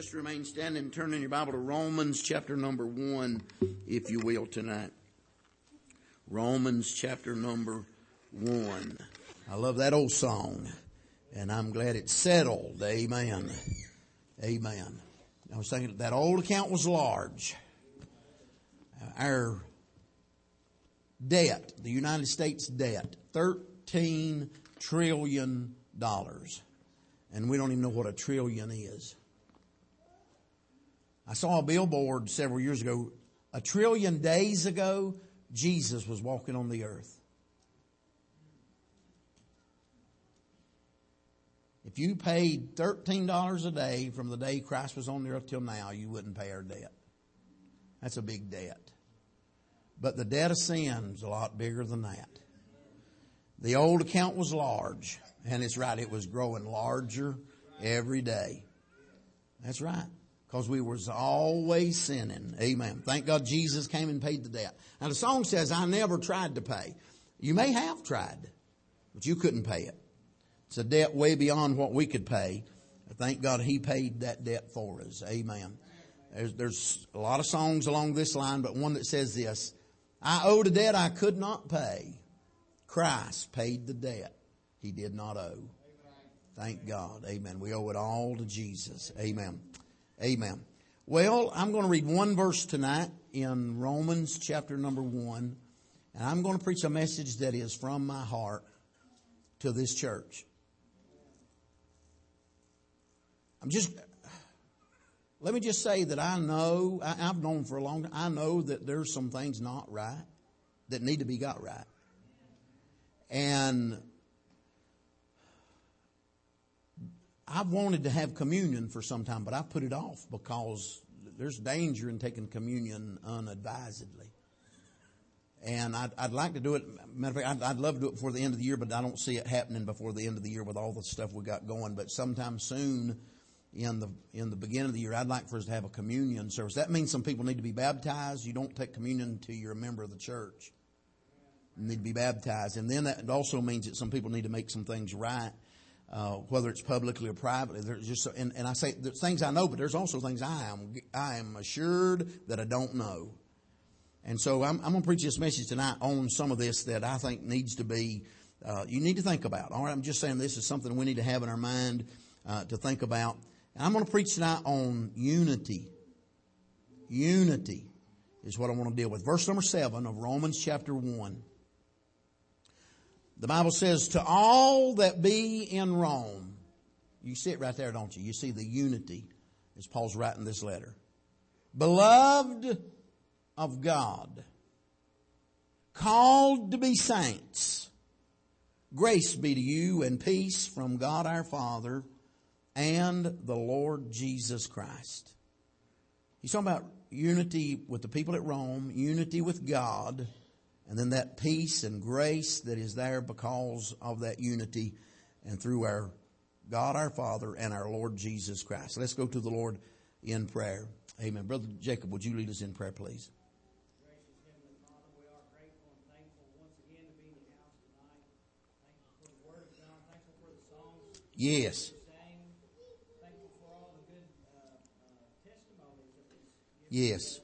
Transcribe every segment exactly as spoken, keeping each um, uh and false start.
Just remain standing and turn in your Bible to Romans chapter number one, if you will, tonight. Romans chapter number one. I love that old song, and I'm glad it's settled. Amen. Amen. I was thinking that old account was large. Our debt, the United States debt, thirteen trillion dollars. And we don't even know what a trillion is. I saw a billboard several years ago. A trillion days ago, Jesus was walking on the earth. If you paid thirteen dollars a day from the day Christ was on the earth till now, you wouldn't pay our debt. That's a big debt. But the debt of sin is a lot bigger than that. The old account was large. And it's right, it was growing larger every day. That's right. Because we was always sinning. Amen. Thank God Jesus came and paid the debt. Now the song says, I never tried to pay. You may have tried, but you couldn't pay it. It's a debt way beyond what we could pay. Thank God He paid that debt for us. Amen. There's, there's a lot of songs along this line, but one that says this, I owed a debt I could not pay. Christ paid the debt He did not owe. Thank God. Amen. We owe it all to Jesus. Amen. Amen. Well, I'm going to read one verse tonight in Romans chapter number one. And I'm going to preach a message that is from my heart to this church. I'm just, let me just say that I know, I, I've known for a long time, I know that there's some things not right that need to be got right. And I've wanted to have communion for some time, but I've put it off because there's danger in taking communion unadvisedly. And I'd, I'd like to do it. Matter of fact, I'd, I'd love to do it before the end of the year, but I don't see it happening before the end of the year with all the stuff we got going. But sometime soon in the in the beginning of the year, I'd like for us to have a communion service. That means some people need to be baptized. You don't take communion until you're a member of the church. You need to be baptized. And then that also means that some people need to make some things right. Uh, whether it's publicly or privately, there's just, and, and I say there's things I know, but there's also things I am, I am assured that I don't know. And so I'm, I'm going to preach this message tonight on some of this that I think needs to be, uh, you need to think about. All right. I'm just saying this is something we need to have in our mind, uh, to think about. And I'm going to preach tonight on unity. Unity is what I want to deal with. Verse number seven of Romans chapter one. The Bible says, to all that be in Rome. You see it right there, don't you? You see the unity as Paul's writing this letter. Beloved of God, called to be saints, grace be to you and peace from God our Father and the Lord Jesus Christ. He's talking about unity with the people at Rome, unity with God, and then that peace and grace that is there because of that unity and through our God our Father and our Lord Jesus Christ. Let's go to the Lord in prayer. Amen. Brother Jacob, would you lead us in prayer, please? Gracious Heavenly Father, we are grateful and thankful once again to be in your house tonight. Thankful for the Word of God. Thankful for the songs. Yes. Sang. Thankful for all the good uh, uh, testimonies that was given. Yes.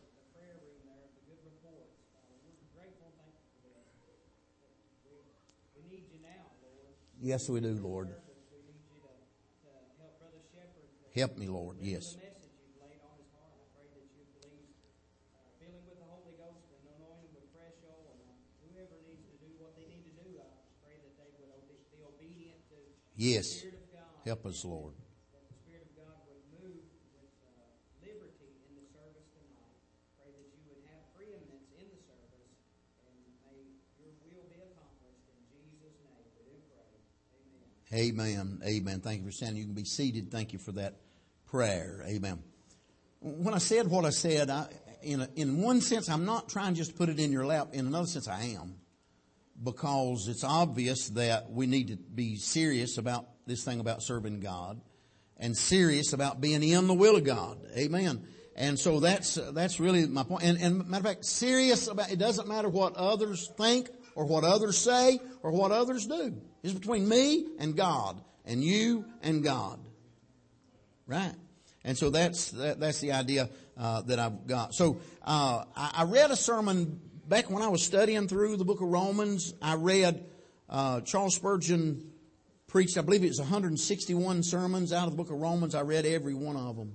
Yes, we do, Lord. We need you to, to help Brother Shepherd. Help me, Lord. Yes. The message you've laid on his heart. I pray that you please uh, fill him with the Holy Ghost and anoint him with fresh oil. And uh, whoever needs to do what they need to do, I pray that they would obe- be obedient to Yes. the Spirit of God. Help us, Lord. That the Spirit of God would move with uh, liberty in the service tonight. Pray that you would have preeminence in the service. And may your will be accomplished. In Jesus' name we do pray. Amen. Amen. Thank you for standing. You can be seated. Thank you for that prayer. Amen. When I said what I said, I, in a, in one sense, I'm not trying just to put it in your lap. In another sense, I am. Because it's obvious that we need to be serious about this thing about serving God. And serious about being in the will of God. Amen. And so that's, that's really my point. And, and matter of fact, serious about, it doesn't matter what others think or what others say or what others do. It's between me and God and you and God. Right? And so that's, that, that's the idea, uh, that I've got. So, uh, I, I read a sermon back when I was studying through the book of Romans. I read, uh, Charles Spurgeon preached, I believe it was one hundred sixty-one sermons out of the book of Romans. I read every one of them.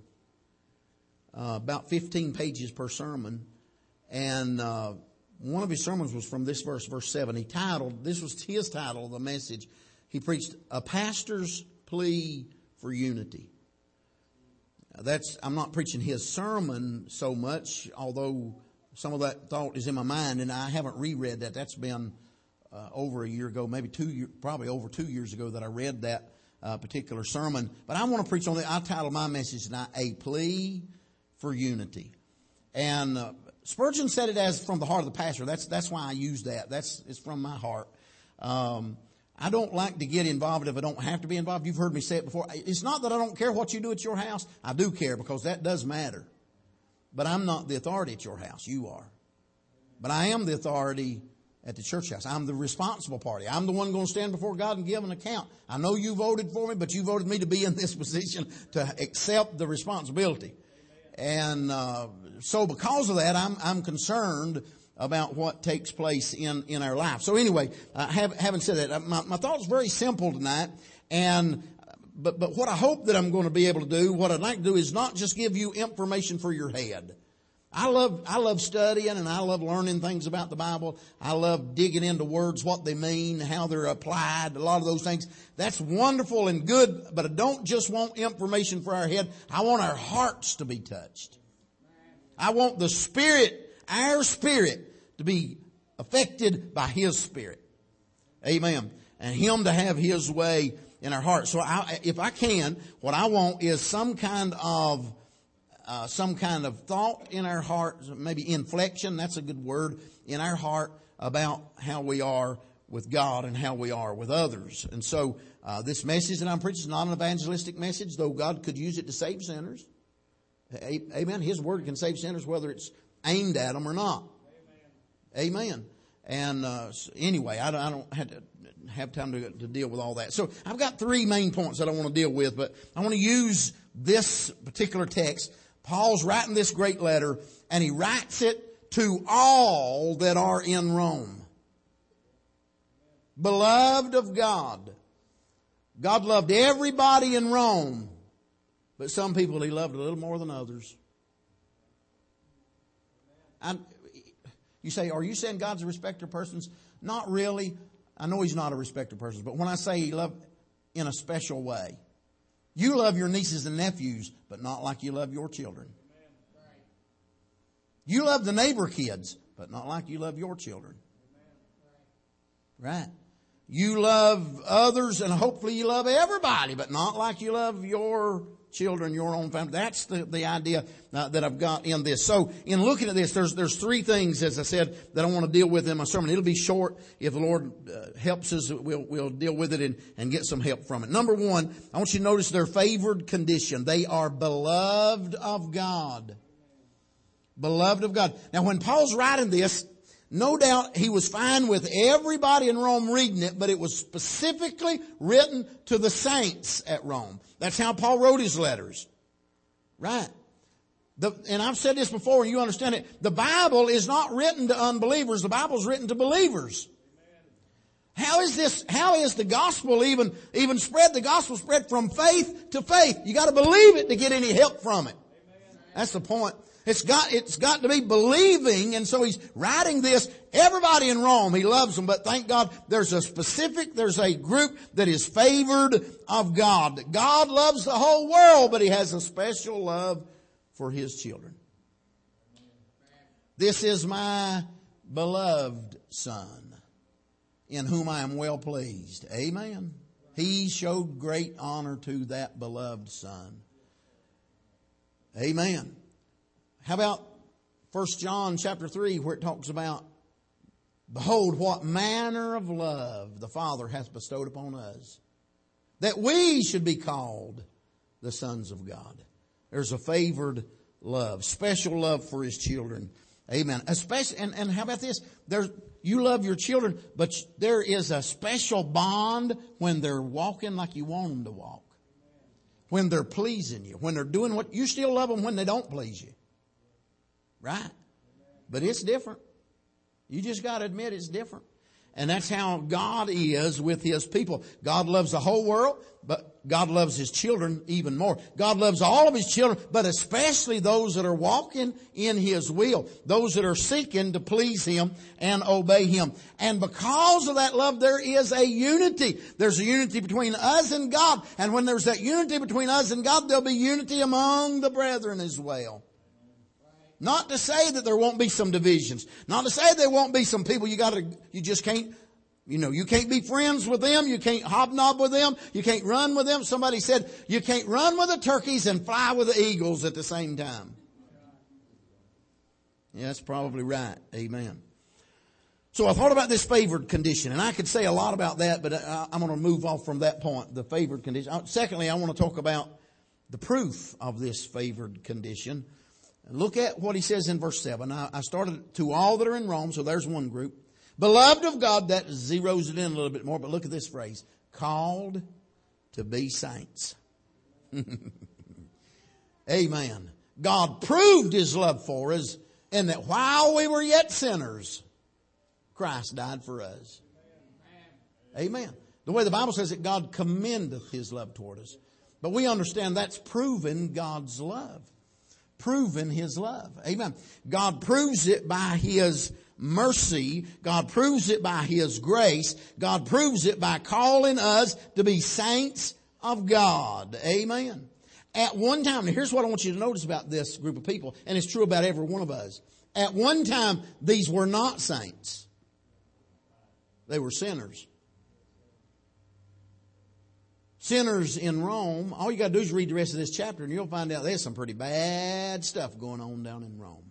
Uh, about fifteen pages per sermon. And, uh, one of his sermons was from this verse, verse seven. He titled, this was his title of the message. He preached, A Pastor's Plea for Unity. That's, I'm not preaching his sermon so much, although some of that thought is in my mind, and I haven't reread that. That's been uh, over a year ago, maybe two years, probably over two years ago that I read that uh, particular sermon. But I want to preach on it. I titled my message tonight, A Plea for Unity. And uh, Spurgeon said it as from the heart of the pastor. That's that's why I use that. That's it's from my heart. Um, I don't like to get involved if I don't have to be involved. You've heard me say it before. It's not that I don't care what you do at your house. I do care because that does matter. But I'm not the authority at your house. You are. But I am the authority at the church house. I'm the responsible party. I'm the one going to stand before God and give an account. I know you voted for me, but you voted me to be in this position to accept the responsibility. And uh, so because of that, I'm I'm concerned about what takes place in, in our life. So anyway, uh, have, having said that, my, my thought's very simple tonight. And, but, but what I hope that I'm going to be able to do, what I'd like to do is not just give you information for your head. I love, I love studying and I love learning things about the Bible. I love digging into words, what they mean, how they're applied, a lot of those things. That's wonderful and good, but I don't just want information for our head. I want our hearts to be touched. I want the Spirit, our spirit, to be affected by His Spirit. Amen. And Him to have His way in our hearts. So I, if I can, what I want is some kind of, uh, some kind of thought in our heart, maybe inflection, that's a good word, in our heart about how we are with God and how we are with others. And so, uh, this message that I'm preaching is not an evangelistic message, though God could use it to save sinners. Amen. His word can save sinners whether it's aimed at them or not. Amen. Amen. And uh, anyway, I don't, I don't have to have time to, to deal with all that. So I've got three main points that I want to deal with, but I want to use this particular text. Paul's writing this great letter, and he writes it to all that are in Rome. Beloved of God. God loved everybody in Rome. But some people He loved a little more than others. I, you say, are you saying God's a respecter of persons? Not really. I know He's not a respecter of persons. But when I say He loved in a special way. You love your nieces and nephews, but not like you love your children. You love the neighbor kids, but not like you love your children. Right? You love others, and hopefully you love everybody, but not like you love your children, your own family. That's the, the idea uh, that I've got in this. So in looking at this, there's, there's three things, as I said, that I want to deal with in my sermon. It'll be short. If the Lord uh, helps us, we'll, we'll deal with it and, and get some help from it. Number one, I want you to notice their favored condition. They are beloved of God. Beloved of God. Now when Paul's writing this, no doubt he was fine with everybody in Rome reading it, but it was specifically written to the saints at Rome. That's how Paul wrote his letters. Right. The, and I've said this before and you understand it. The Bible is not written to unbelievers. The Bible is written to believers. How is this, how is the gospel even, even spread? The gospel spread from faith to faith. You got to believe it to get any help from it. That's the point. It's got, it's got to be believing. And so he's writing this. Everybody in Rome, he loves them. But thank God there's a specific, there's a group that is favored of God. God loves the whole world, but He has a special love for His children. This is my beloved Son, in whom I am well pleased. Amen. He showed great honor to that beloved Son. Amen. How about First John chapter three, where it talks about, behold, what manner of love the Father hath bestowed upon us, that we should be called the sons of God. There's a favored love, special love for His children. Amen. Especially, and, and how about this? There's, you love your children, but there is a special bond when they're walking like you want them to walk. when they're pleasing you, when they're doing what, you still love them when they don't please you. Right? But it's different. You just got to admit it's different. And that's how God is with His people. God loves the whole world, but God loves His children even more. God loves all of His children, but especially those that are walking in His will. Those that are seeking to please Him and obey Him. And because of that love, there is a unity. There's a unity between us and God. And when there's that unity between us and God, there'll be unity among the brethren as well. Not to say that there won't be some divisions. Not to say there won't be some people you gotta, you just can't, you know, you can't be friends with them. You can't hobnob with them. You can't run with them. Somebody said you can't run with the turkeys and fly with the eagles at the same time. Yeah, that's probably right. Amen. So I thought about this favored condition, and I could say a lot about that, but I, I'm going to move off from that point, the favored condition. Secondly, I want to talk about the proof of this favored condition. Look at what he says in verse seven. I, I started to all that are in Rome, so there's one group. Beloved of God, that zeroes it in a little bit more, but look at this phrase. Called to be saints. Amen. God proved His love for us in that while we were yet sinners, Christ died for us. Amen. The way the Bible says it, God commendeth His love toward us. But we understand that's proving God's love. Proving His love. Amen. God proves it by His mercy. God proves it by His grace. God proves it by calling us to be saints of God. Amen. At one time, now here's what I want you to notice about this group of people, and it's true about every one of us. At one time, these were not saints. They were sinners. Sinners in Rome, all you got to do is read the rest of this chapter and you'll find out there's some pretty bad stuff going on down in Rome.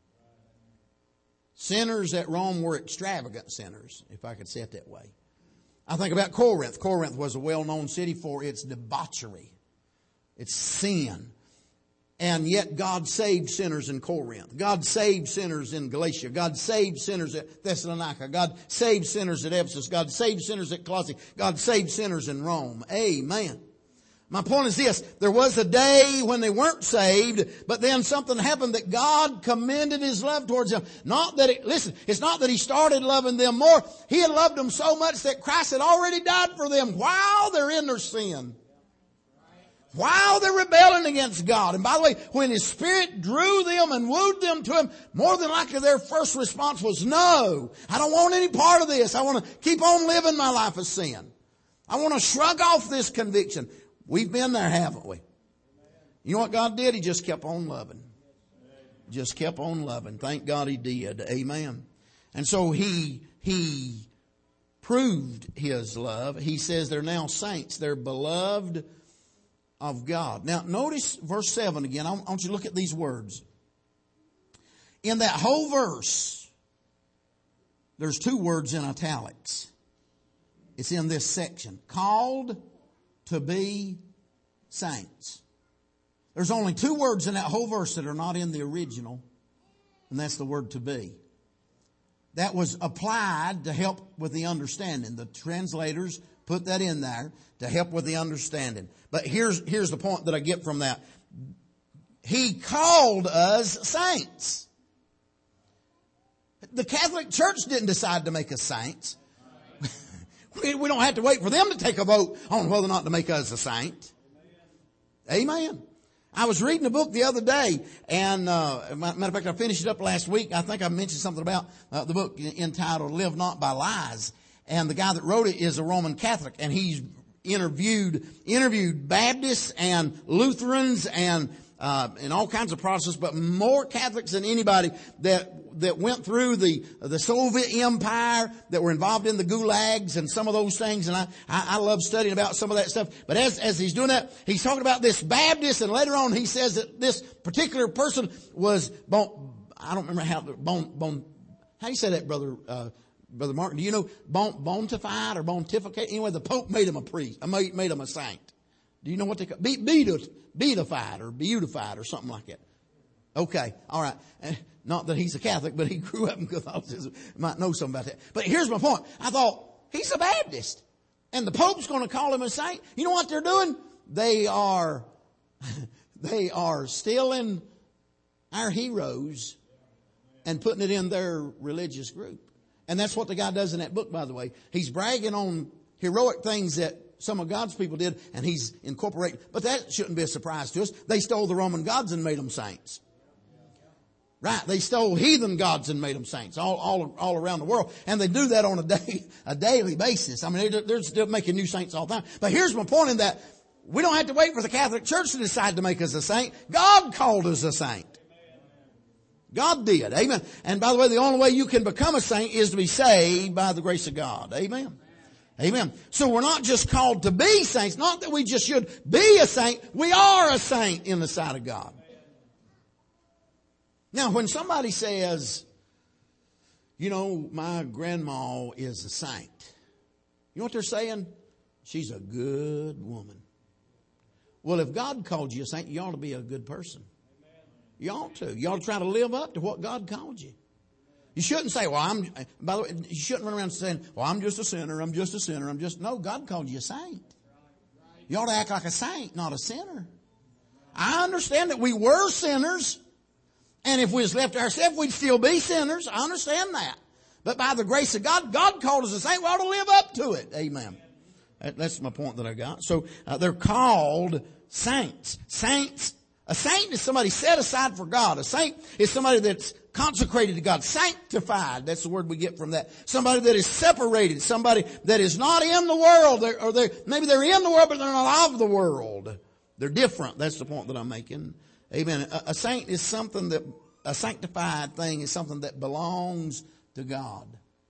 Sinners at Rome were extravagant sinners, if I could say it that way. I think about Corinth. Corinth was a well-known city for its debauchery, its sin. And yet God saved sinners in Corinth. God saved sinners in Galatia. God saved sinners at Thessalonica. God saved sinners at Ephesus. God saved sinners at Colossae. God saved sinners in Rome. Amen. My point is this. There was a day when they weren't saved, but then something happened that God commended His love towards them. Not that it, listen, it's not that He started loving them more. He had loved them so much that Christ had already died for them while they're in their sin. While they're rebelling against God. And by the way, when His Spirit drew them and wooed them to Him, more than likely their first response was, no, I don't want any part of this. I want to keep on living my life of sin. I want to shrug off this conviction. We've been there, haven't we? You know what God did? He just kept on loving. Just kept on loving. Thank God He did. Amen. And so He, He proved His love. He says they're now saints. They're beloved of God. Now notice verse seven again. I want you to look at these words. In that whole verse, there's two words in italics. It's in this section. Called to be saints. There's only two words in that whole verse that are not in the original, and that's the word to be. That was applied to help with the understanding. The translators put that in there to help with the understanding. But here's, here's the point that I get from that. He called us saints. The Catholic Church didn't decide to make us saints. we, we don't have to wait for them to take a vote on whether or not to make us a saint. Amen. I was reading a book the other day, and uh, matter of fact, I finished it up last week. I think I mentioned something about uh, the book entitled Live Not by Lies. And the guy that wrote it is a Roman Catholic, and he's interviewed interviewed Baptists and Lutherans and uh, and all kinds of Protestants, but more Catholics than anybody that that went through the the Soviet Empire, that were involved in the gulags and some of those things. And I I, I love studying about some of that stuff. But as as he's doing that, he's talking about this Baptist, and later on he says that this particular person was bon, I don't remember how bon bon how do you say that, brother? Uh, Brother Martin, do you know bon, bontified or pontificate? Anyway, the Pope made him a priest. Made, made him a saint. Do you know what they call it? Be, beatified or beatified or something like that. Okay, all right. Not that he's a Catholic, but he grew up in Catholicism. Might know something about that. But here's my point. I thought, he's a Baptist. And the Pope's going to call him a saint. You know what they're doing? They are They are stealing our heroes and putting it in their religious group. And that's what the guy does in that book, by the way. He's bragging on heroic things that some of God's people did, and he's incorporating. But that shouldn't be a surprise to us. They stole the Roman gods and made them saints. Right. They stole heathen gods and made them saints all, all, all around the world. And they do that on a day, a daily basis. I mean, they're, they're still making new saints all the time. But here's my point in that we don't have to wait for the Catholic Church to decide to make us a saint. God called us a saint. God did. Amen. And by the way, the only way you can become a saint is to be saved by the grace of God. Amen. Amen. So we're not just called to be saints. Not that we just should be a saint. We are a saint in the sight of God. Now, when somebody says, you know, my grandma is a saint, you know what they're saying? She's a good woman. Well, if God called you a saint, you ought to be a good person. You ought to. You ought to try to live up to what God called you. You shouldn't say, well, I'm, by the way, you shouldn't run around saying, well, I'm just a sinner, I'm just a sinner, I'm just, no, God called you a saint. You ought to act like a saint, not a sinner. I understand that we were sinners. And if we was left to ourselves, we'd still be sinners. I understand that. But by the grace of God, God called us a saint. We ought to live up to it. Amen. That's my point that I got. So uh, they're called saints. Saints. A saint is somebody set aside for God. A saint is somebody that's consecrated to God. Sanctified. That's the word we get from that. Somebody that is separated. Somebody that is not in the world. They're, or they're, maybe they're in the world, but they're not of the world. They're different. That's the point that I'm making. Amen. A, a saint is something that, a sanctified thing is something that belongs to God.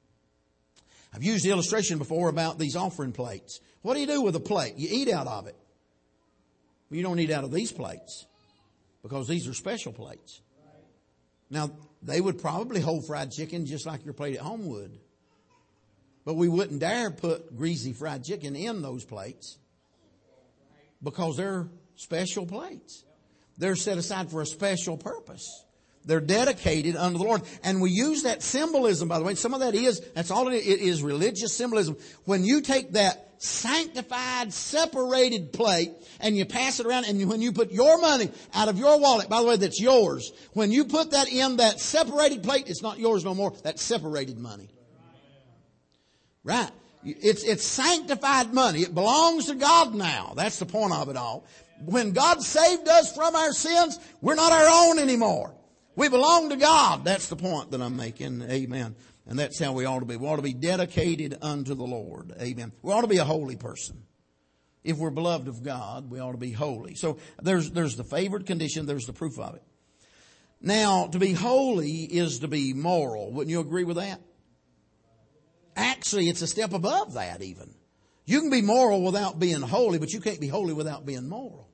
I've used the illustration before about these offering plates. What do you do with a plate? You eat out of it. Well, you don't eat out of these plates because these are special plates. Now, they would probably hold fried chicken just like your plate at home would. But we wouldn't dare put greasy fried chicken in those plates because they're special plates. They're set aside for a special purpose. They're dedicated unto the Lord. And we use that symbolism, by the way. Some of that is, that's all it is, it is religious symbolism. When you take that sanctified, separated plate and you pass it around, and you, when you put your money out of your wallet, by the way, that's yours. When you put that in that separated plate, it's not yours no more. That's separated money. Right. It's, it's sanctified money. It belongs to God now. That's the point of it all. When God saved us from our sins, we're not our own anymore. We belong to God. That's the point that I'm making. Amen. And that's how we ought to be. We ought to be dedicated unto the Lord. Amen. We ought to be a holy person. If we're beloved of God, we ought to be holy. So there's, there's the favored condition. There's the proof of it. Now, to be holy is to be moral. Wouldn't you agree with that? Actually, it's a step above that even. You can be moral without being holy, but you can't be holy without being moral.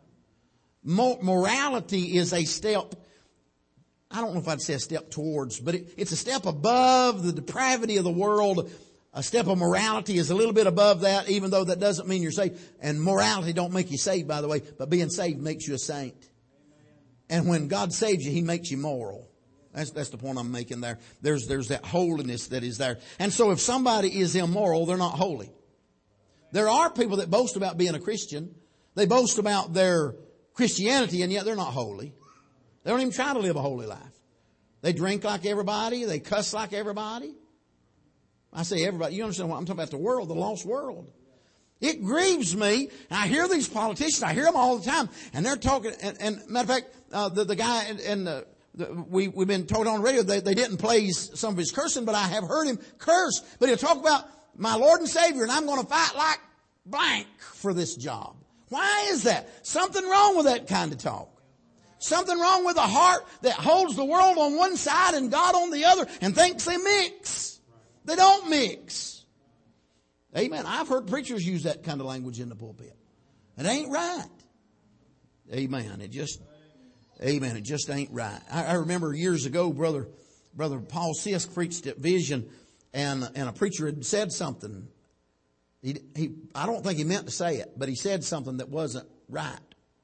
Morality is a step, I don't know if I'd say a step towards, but it, it's a step above the depravity of the world. A step of morality is a little bit above that, even though that doesn't mean you're saved. And morality don't make you saved, by the way, but being saved makes you a saint. And when God saves you, He makes you moral. That's, that's the point I'm making there. There's, there's that holiness that is there. And so if somebody is immoral, they're not holy. There are people that boast about being a Christian. They boast about their Christianity, and yet they're not holy. They don't even try to live a holy life. They drink like everybody. They cuss like everybody. I say everybody. You understand what I'm talking about? The world, the lost world. It grieves me. And I hear these politicians. I hear them all the time. And they're talking. And, and matter of fact, uh, the, the guy and, and the, the, we, we've been told on the radio, they, they didn't play his, some of his cursing, but I have heard him curse. But he'll talk about my Lord and Savior, and I'm going to fight like blank for this job. Why is that? Something wrong with that kind of talk. Something wrong with a heart that holds the world on one side and God on the other and thinks they mix. They don't mix. Amen. I've heard preachers use that kind of language in the pulpit. It ain't right. Amen. It just, amen. It just ain't right. I, I remember years ago, brother, brother Paul Sisk preached at Vision, and, and a preacher had said something. He, he, I don't think he meant to say it, but he said something that wasn't right.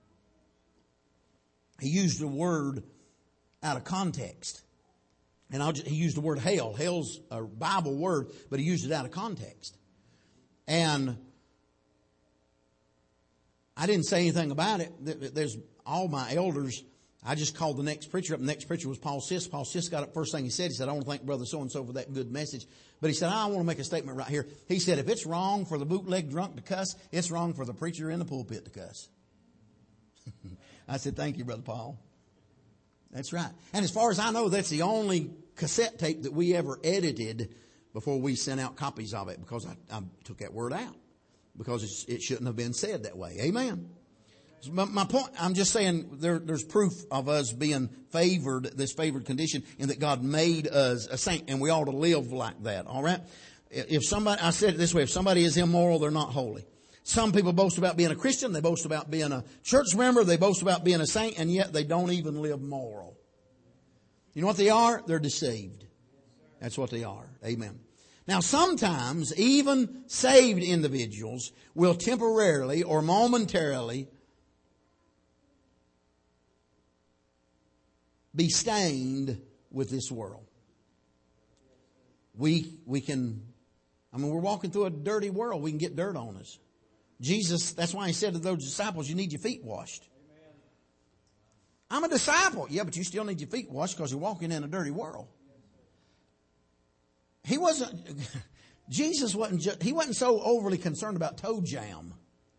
He used a word out of context. And I'll just, he used the word hell. Hell's a Bible word, but he used it out of context. And I didn't say anything about it. There's all my elders. I just called the next preacher up. The next preacher was Paul Sisk. Paul Sisk got up. First thing he said, he said, I want to thank Brother So-and-so for that good message. But he said, I want to make a statement right here. He said, if it's wrong for the bootleg drunk to cuss, it's wrong for the preacher in the pulpit to cuss. I said, thank you, Brother Paul. That's right. And as far as I know, that's the only cassette tape that we ever edited before we sent out copies of it, because I, I took that word out. Because it's, it shouldn't have been said that way. Amen. So my, my point, I'm just saying there, there's proof of us being favored, this favored condition, in that God made us a saint, and we ought to live like that. All right? If somebody, I said it this way, if somebody is immoral, they're not holy. Some people boast about being a Christian, they boast about being a church member, they boast about being a saint, and yet they don't even live moral. You know what they are? They're deceived. That's what they are. Amen. Now sometimes even saved individuals will temporarily or momentarily be stained with this world. We, we can, I mean, we're walking through a dirty world. We can get dirt on us. Jesus, that's why he said to those disciples, you need your feet washed. Amen. I'm a disciple. Yeah, but you still need your feet washed because you're walking in a dirty world. He wasn't, Jesus wasn't, just, he wasn't so overly concerned about toe jam.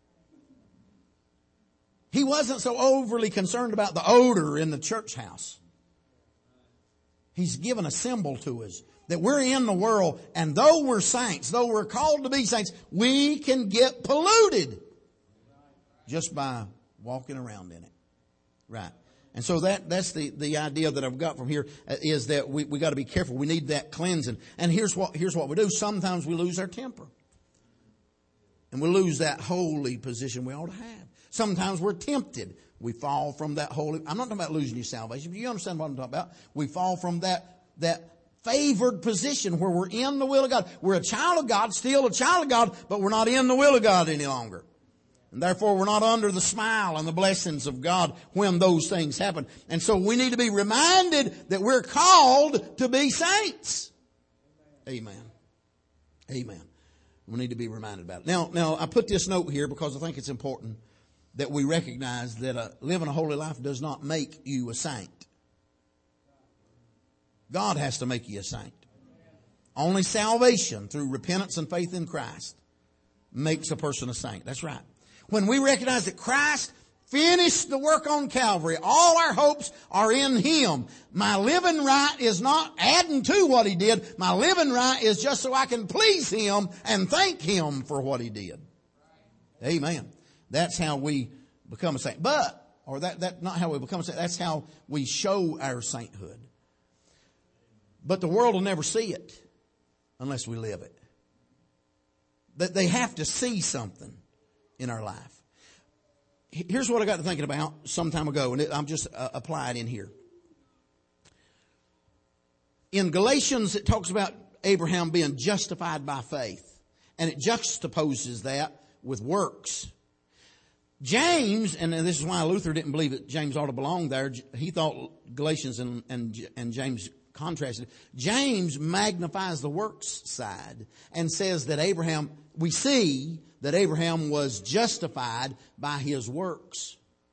He wasn't so overly concerned about the odor in the church house. He's given a symbol to us that we're in the world, and though we're saints, though we're called to be saints, we can get polluted just by walking around in it. Right. And so that, that's the, the idea that I've got from here, is that we, we got to be careful. We need that cleansing. And here's what, here's what we do. Sometimes we lose our temper. And we lose that holy position we ought to have. Sometimes we're tempted. We fall from that holy, I'm not talking about losing your salvation, but you understand what I'm talking about. We fall from that, that favored position where we're in the will of God. We're a child of God, still a child of God, but we're not in the will of God any longer. And therefore we're not under the smile and the blessings of God when those things happen. And so we need to be reminded that we're called to be saints. Amen. Amen. We need to be reminded about it. Now, now I put this note here because I think it's important that we recognize that uh, living a holy life does not make you a saint. God has to make you a saint. Only salvation through repentance and faith in Christ makes a person a saint. That's right. When we recognize that Christ finished the work on Calvary, all our hopes are in Him. My living right is not adding to what He did. My living right is just so I can please Him and thank Him for what He did. Amen. That's how we become a saint. But, or that, that not how we become a saint, that's how we show our sainthood. But the world will never see it unless we live it. That they have to see something in our life. Here's what I got to thinking about some time ago, and I'm just uh, applying in here. In Galatians, it talks about Abraham being justified by faith, and it juxtaposes that with works. James, and this is why Luther didn't believe that James ought to belong there. He thought Galatians and, and, and James contrasted. James magnifies the works side and says that Abraham, we see that Abraham was justified by his works.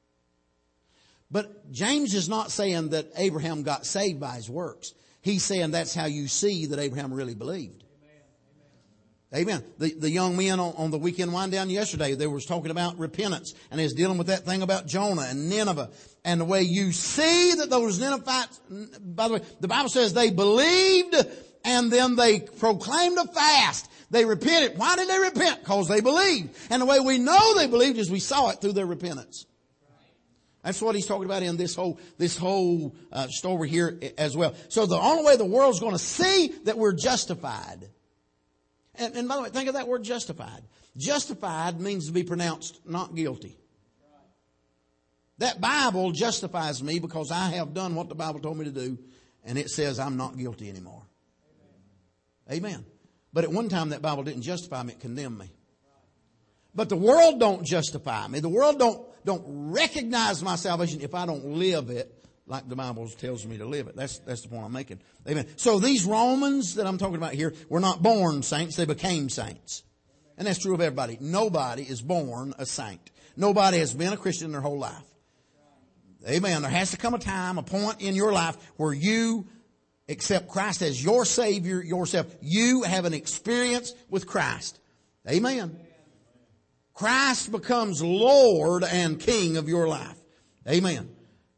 But James is not saying that Abraham got saved by his works. He's saying that's how you see that Abraham really believed. Amen. The, the young men on, on the weekend wind down yesterday, they was talking about repentance, and they was dealing with that thing about Jonah and Nineveh. And the way you see that those Ninevites, by the way, the Bible says they believed and then they proclaimed a fast. They repented. Why did they repent? Because they believed. And the way we know they believed is we saw it through their repentance. That's what he's talking about in this whole, this whole uh, story here as well. So the only way the world's going to see that we're justified. And, and by the way, think of that word justified. Justified means to be pronounced not guilty. That Bible justifies me because I have done what the Bible told me to do, and it says I'm not guilty anymore. Amen. Amen. But at one time that Bible didn't justify me, it condemned me. But the world don't justify me. The world don't, don't recognize my salvation if I don't live it like the Bible tells me to live it. That's, that's the point I'm making. Amen. So these Romans that I'm talking about here were not born saints. They became saints. And that's true of everybody. Nobody is born a saint. Nobody has been a Christian their whole life. Amen. There has to come a time, a point in your life where you accept Christ as your Savior yourself. You have an experience with Christ. Amen. Christ becomes Lord and King of your life. Amen.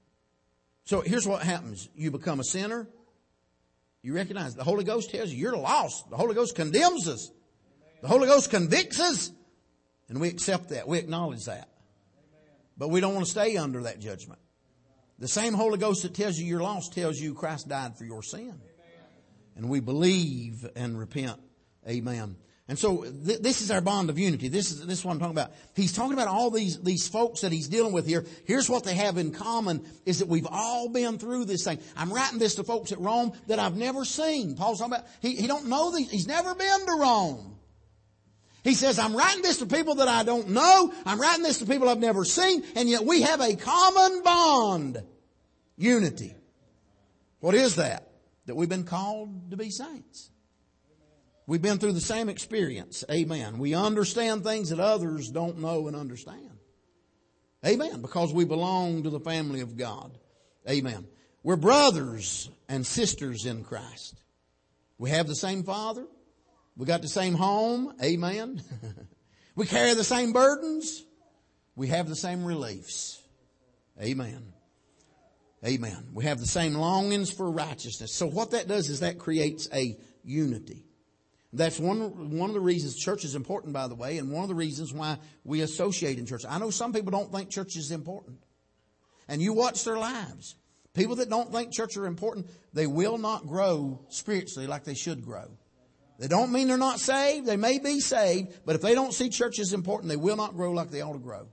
So here's what happens. You become a sinner. You recognize the Holy Ghost tells you you're lost. The Holy Ghost condemns us. The Holy Ghost convicts us. And we accept that. We acknowledge that. But we don't want to stay under that judgment. The same Holy Ghost that tells you you're lost tells you Christ died for your sin. And we believe and repent. Amen. And so th- this is our bond of unity. This is, this is what I'm talking about. He's talking about all these, these folks that he's dealing with here. Here's what they have in common is that we've all been through this thing. I'm writing this to folks at Rome that I've never seen. Paul's talking about, he, he don't know these, he's never been to Rome. He says, I'm writing this to people that I don't know. I'm writing this to people I've never seen. And yet we have a common bond. Unity. What is that? That we've been called to be saints. We've been through the same experience. Amen. We understand things that others don't know and understand. Amen. Because we belong to the family of God. Amen. We're brothers and sisters in Christ. We have the same Father. We got the same home. Amen. We carry the same burdens. We have the same reliefs. Amen. Amen. We have the same longings for righteousness. So what that does is that creates a unity. That's one, one of the reasons church is important, by the way, and one of the reasons why we associate in church. I know some people don't think church is important. And you watch their lives. People that don't think church are important, they will not grow spiritually like they should grow. They don't mean they're not saved. They may be saved, but if they don't see church as important, they will not grow like they ought to grow.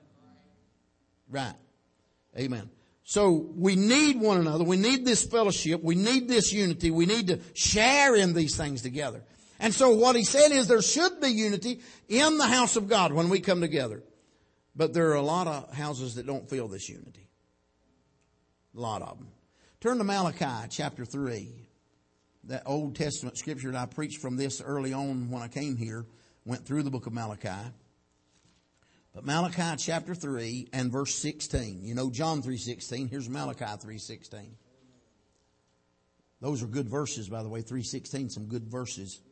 Right. Amen. So we need one another. We need this fellowship. We need this unity. We need to share in these things together. And so what he said is there should be unity in the house of God when we come together. But there are a lot of houses that don't feel this unity. A lot of them. Turn to Malachi chapter three. That Old Testament scripture that I preached from this early on when I came here. Went through the book of Malachi. But Malachi chapter three and verse sixteen. You know John three sixteen. Here's Malachi three sixteen. Those are good verses, by the way. three sixteen, some good verses.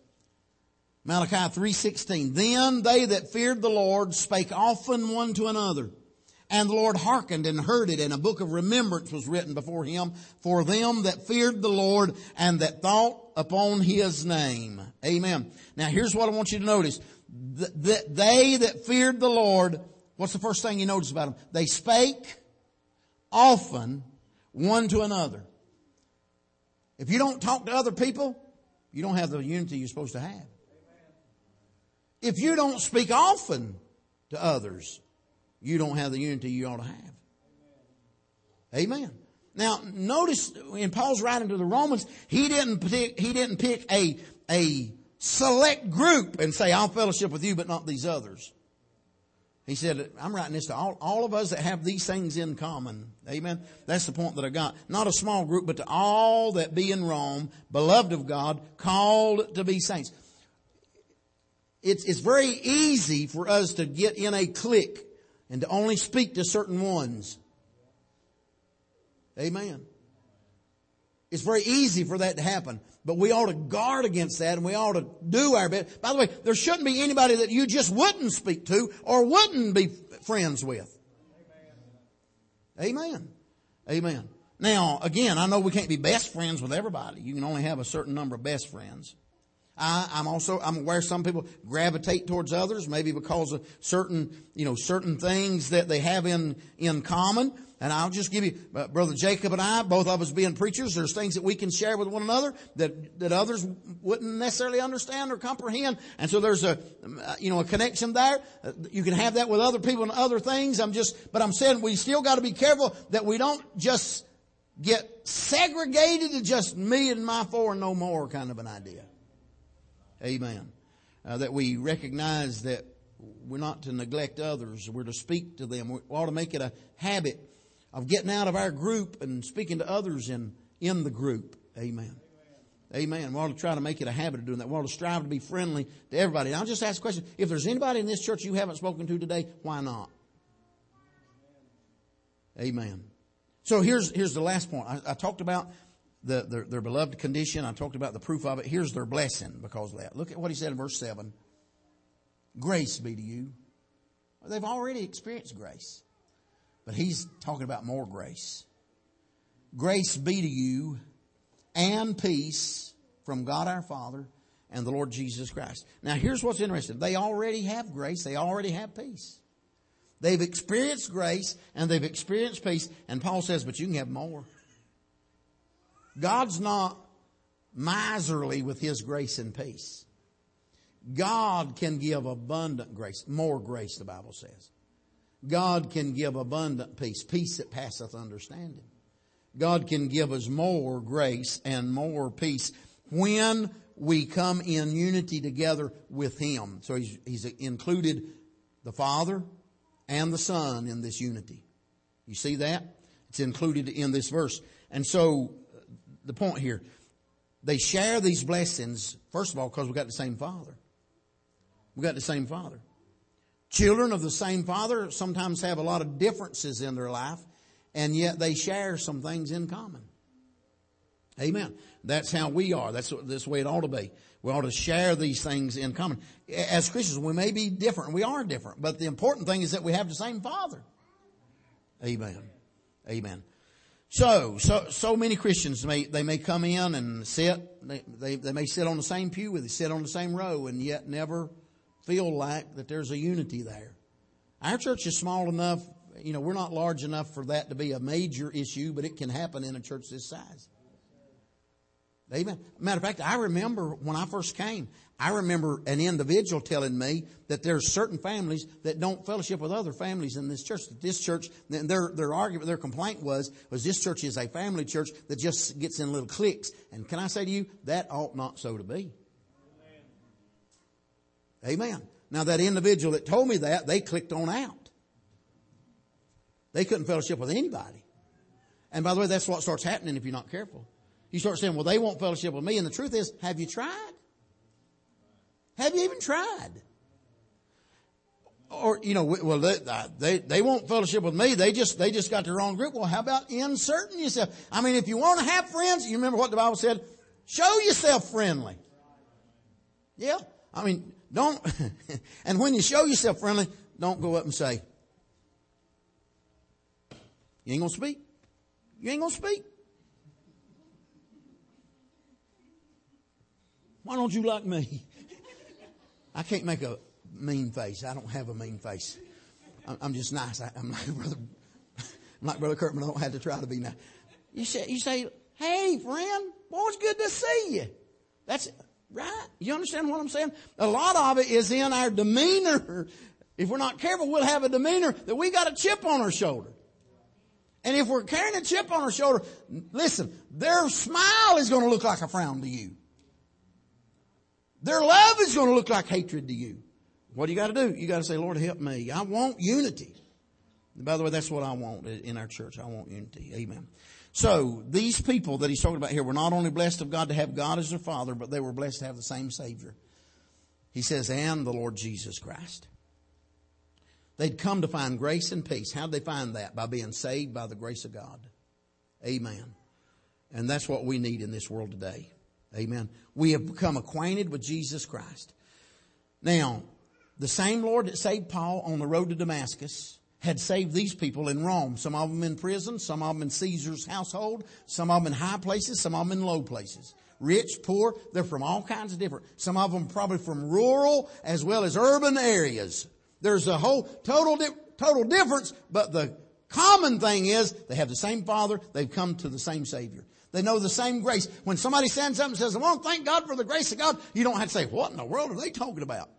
Malachi three sixteen. Then they that feared the Lord spake often one to another. And the Lord hearkened and heard it, and a book of remembrance was written before him for them that feared the Lord and that thought upon his name. Amen. Now here's what I want you to notice. That they that feared the Lord, what's the first thing you notice about them? They spake often one to another. If you don't talk to other people, you don't have the unity you're supposed to have. If you don't speak often to others, you don't have the unity you ought to have. Amen. Now, notice in Paul's writing to the Romans, he didn't pick, he didn't pick a, a select group and say, I'll fellowship with you, but not these others. He said, I'm writing this to all, all of us that have these things in common. Amen. That's the point that I got. Not a small group, but to all that be in Rome, beloved of God, called to be saints. It's, it's very easy for us to get in a clique and to only speak to certain ones. Amen. It's very easy for that to happen. But we ought to guard against that and we ought to do our best. By the way, there shouldn't be anybody that you just wouldn't speak to or wouldn't be friends with. Amen. Amen. Amen. Now, again, I know we can't be best friends with everybody. You can only have a certain number of best friends. I, I'm also, I'm aware some people gravitate towards others, maybe because of certain, you know, certain things that they have in, in common. And I'll just give you, uh, Brother Jacob and I, both of us being preachers, there's things that we can share with one another that, that others wouldn't necessarily understand or comprehend. And so there's a, uh, you know, a connection there. Uh, you can have that with other people and other things. I'm just, but I'm saying we still got to be careful that we don't just get segregated to just me and my four and no more kind of an idea. Amen. Uh, that we recognize that we're not to neglect others. We're to speak to them. We ought to make it a habit of getting out of our group and speaking to others in, in the group. Amen. Amen. We ought to try to make it a habit of doing that. We ought to strive to be friendly to everybody. And I'll just ask a question. If there's anybody in this church you haven't spoken to today, why not? Amen. So here's here's the last point. I, I talked about the, their, their beloved condition. I talked about the proof of it. Here's their blessing because of that. Look at what he said in verse seven. Grace be to you. Well, they've already experienced grace. But he's talking about more grace. Grace be to you and peace from God our Father and the Lord Jesus Christ. Now here's what's interesting. They already have grace. They already have peace. They've experienced grace and they've experienced peace. And Paul says, but you can have more. God's not miserly with His grace and peace. God can give abundant grace. More grace, the Bible says. God can give abundant peace. Peace that passeth understanding. God can give us more grace and more peace when we come in unity together with Him. So He's, he's included the Father and the Son in this unity. You see that? It's included in this verse. And so the point here, they share these blessings, first of all, because we've got the same Father. We've got the same Father. Children of the same Father sometimes have a lot of differences in their life, and yet they share some things in common. Amen. That's how we are. That's, that's the way it ought to be. We ought to share these things in common. As Christians, we may be different. We are different. But the important thing is that we have the same Father. Amen. Amen. So, so, so many Christians may, they may come in and sit, they, they, they may sit on the same pew with you, sit on the same row, and yet never feel like that there's a unity there. Our church is small enough, you know, we're not large enough for that to be a major issue, but it can happen in a church this size. Amen. Matter of fact, I remember when I first came, I remember an individual telling me that there's certain families that don't fellowship with other families in this church. That this church, their their argument, their complaint was, was this church is a family church that just gets in little cliques. And can I say to you, that ought not so to be. Amen. Amen. Now that individual that told me that, they clicked on out. They couldn't fellowship with anybody. And by the way, that's what starts happening if you're not careful. You start saying, well, they won't fellowship with me. And the truth is, have you tried? Have you even tried? Or, you know, well, they, they, they won't fellowship with me. They just, they just got the wrong group. Well, how about inserting yourself? I mean, if you want to have friends, you remember what the Bible said? Show yourself friendly. Yeah. I mean, don't, and when you show yourself friendly, don't go up and say, you ain't going to speak. You ain't going to speak. Why don't you like me? I can't make a mean face. I don't have a mean face. I'm just nice. I'm like brother, I'm like Brother Kurtman. I don't have to try to be nice. You say, you say, hey friend, boy, it's good to see you. That's right. You understand what I'm saying? A lot of it is in our demeanor. If we're not careful, we'll have a demeanor that we got a chip on our shoulder. And if we're carrying a chip on our shoulder, listen, their smile is going to look like a frown to you. Their love is going to look like hatred to you. What do you got to do? You got to say, Lord, help me. I want unity. And by the way, that's what I want in our church. I want unity. Amen. So these people that he's talking about here were not only blessed of God to have God as their Father, but they were blessed to have the same Savior. He says, and the Lord Jesus Christ. They'd come to find grace and peace. How'd they find that? By being saved by the grace of God. Amen. And that's what we need in this world today. Amen. We have become acquainted with Jesus Christ. Now, the same Lord that saved Paul on the road to Damascus had saved these people in Rome. Some of them in prison, some of them in Caesar's household, some of them in high places, some of them in low places. Rich, poor, they're from all kinds of different. Some of them probably from rural as well as urban areas. There's a whole total, total difference, but the common thing is they have the same Father, they've come to the same Savior. They know the same grace. When somebody stands up and says, I want to thank God for the grace of God, you don't have to say, what in the world are they talking about?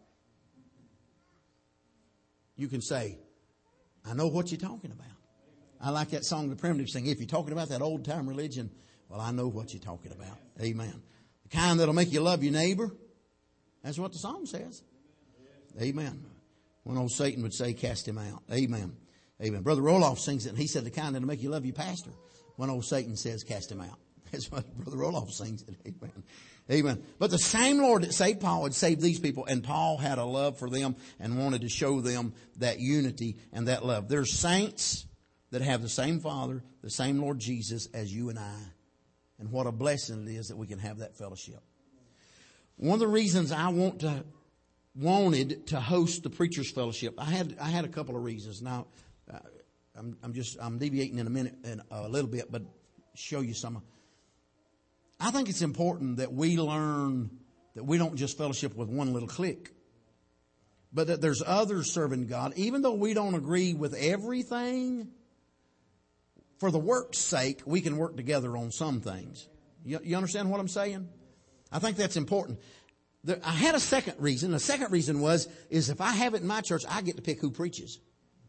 You can say, I know what you're talking about. I like that song the Primitives sing. If you're talking about that old time religion, well, I know what you're talking about. Amen. The kind that'll make you love your neighbor. That's what the song says. Amen. When old Satan would say, cast him out. Amen. Amen. Brother Roloff sings it, and he said the kind that'll make you love your pastor. When old Satan says, cast him out. That's what Brother Roloff sings it. Amen. Amen. But the same Lord that saved Paul had saved these people, and Paul had a love for them and wanted to show them that unity and that love. There's saints that have the same Father, the same Lord Jesus as you and I. And what a blessing it is that we can have that fellowship. One of the reasons I want to wanted to host the Preachers Fellowship, I had I had a couple of reasons. Now, uh, I'm, I'm just I'm deviating in a minute in a little bit, but show you some. I think it's important that we learn that we don't just fellowship with one little clique, but that there's others serving God. Even though we don't agree with everything, for the work's sake, we can work together on some things. You, you understand what I'm saying? I think that's important. There, I had a second reason. The second reason was, is if I have it in my church, I get to pick who preaches.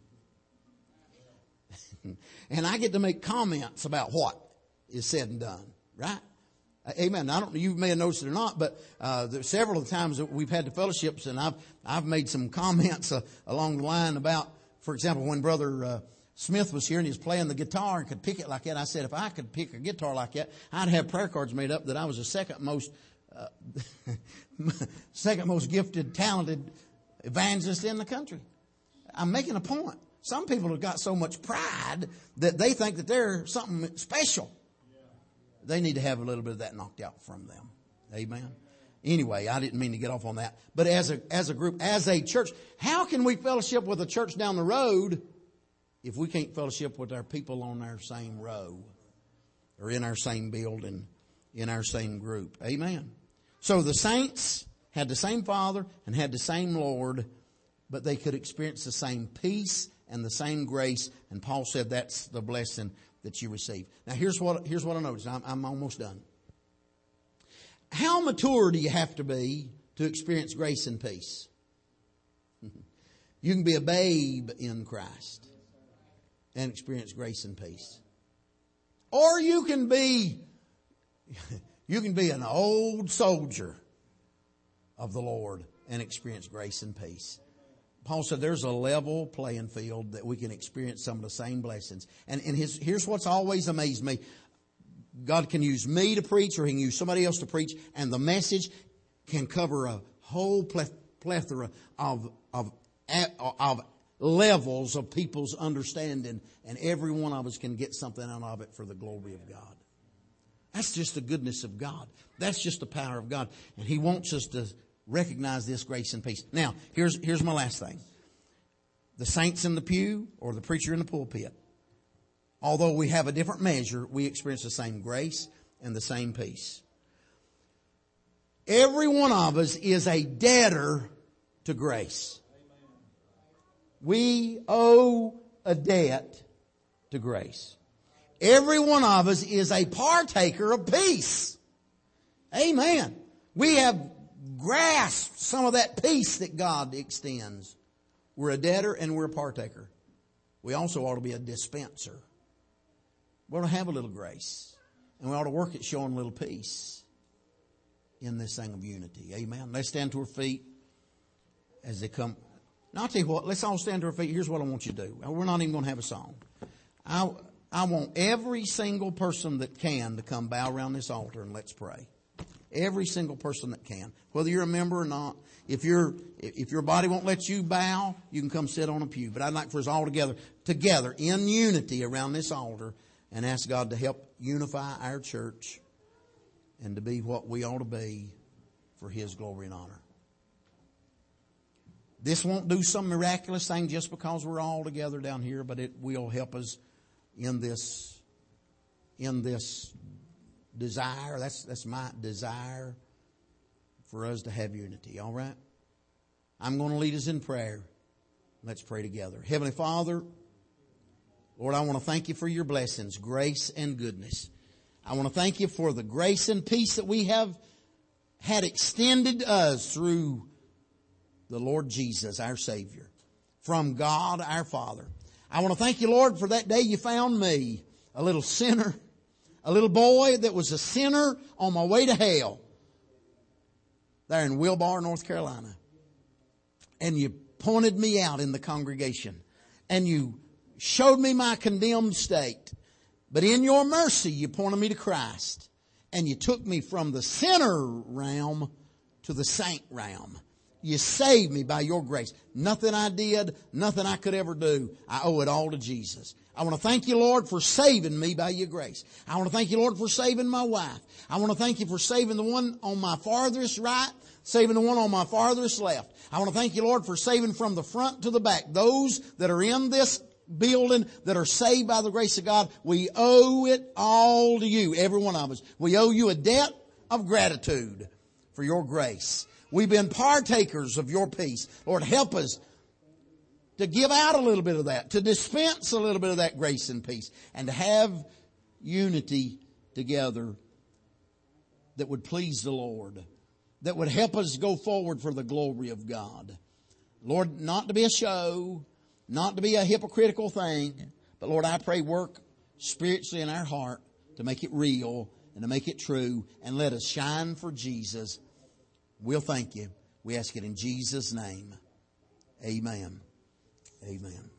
And I get to make comments about what is said and done. Right? Amen. I don't know, you may have noticed it or not, but uh, there's several of the times that we've had the fellowships, and I've I've made some comments uh, along the line about, for example, when Brother uh, Smith was here and he was playing the guitar and could pick it like that. I said, if I could pick a guitar like that, I'd have prayer cards made up that I was the second most uh, second most gifted, talented evangelist in the country. I'm making a point. Some people have got so much pride that they think that they're something special. They need to have a little bit of that knocked out from them. Amen. Anyway, I didn't mean to get off on that. But as a, as a group, as a church, how can we fellowship with a church down the road if we can't fellowship with our people on our same row or in our same building, in our same group? Amen. So the saints had the same Father and had the same Lord, but they could experience the same peace and the same grace. And Paul said that's the blessing that you receive. Now here's what, here's what I noticed. I'm, I'm almost done. How mature do you have to be to experience grace and peace? You can be a babe in Christ and experience grace and peace. Or you can be, you can be an old soldier of the Lord and experience grace and peace. Paul said there's a level playing field that we can experience some of the same blessings. And, and his, here's what's always amazed me. God can use me to preach, or he can use somebody else to preach, and the message can cover a whole plethora of, of, of levels of people's understanding, and every one of us can get something out of it for the glory of God. That's just the goodness of God. That's just the power of God. And he wants us to recognize this grace and peace. Now, here's, here's my last thing. The saints in the pew or the preacher in the pulpit, although we have a different measure, we experience the same grace and the same peace. Every one of us is a debtor to grace. We owe a debt to grace. Every one of us is a partaker of peace. Amen. We have grasped some of that peace that God extends. We're a debtor and we're a partaker. We also ought to be a dispenser. We ought to have a little grace. And we ought to work at showing a little peace in this thing of unity. Amen. Let's stand to our feet as they come. Now I'll tell you what, let's all stand to our feet. Here's what I want you to do. We're not even going to have a song. I, I want every single person that can to come bow around this altar and let's pray. Every single person that can. Whether you're a member or not. If you're, if your body won't let you bow, you can come sit on a pew. But I'd like for us all together, together in unity around this altar, and ask God to help unify our church and to be what we ought to be for his glory and honor. This won't do some miraculous thing just because we're all together down here, but it will help us in this, in this desire. That's, that's my desire for us to have unity. All right? I'm going to lead us in prayer. Let's pray together. Heavenly Father, Lord, I want to thank you for your blessings, grace and goodness. I want to thank you for the grace and peace that we have had extended to us through the Lord Jesus, our Savior, from God, our Father. I want to thank you, Lord, for that day you found me, a little sinner, a little boy that was a sinner on my way to hell, there in Wilbar, North Carolina. And you pointed me out in the congregation, and you showed me my condemned state. But in your mercy, you pointed me to Christ. And you took me from the sinner realm to the saint realm. You saved me by your grace. Nothing I did, nothing I could ever do. I owe it all to Jesus. I want to thank you, Lord, for saving me by your grace. I want to thank you, Lord, for saving my wife. I want to thank you for saving the one on my farthest right, saving the one on my farthest left. I want to thank you, Lord, for saving from the front to the back. Those that are in this building that are saved by the grace of God, we owe it all to you, every one of us. We owe you a debt of gratitude for your grace. We've been partakers of your peace. Lord, help us to give out a little bit of that, to dispense a little bit of that grace and peace, and to have unity together that would please the Lord, that would help us go forward for the glory of God. Lord, not to be a show, not to be a hypocritical thing, but Lord, I pray work spiritually in our heart to make it real and to make it true, and let us shine for Jesus. We'll thank you. We ask it in Jesus' name. Amen. Amen.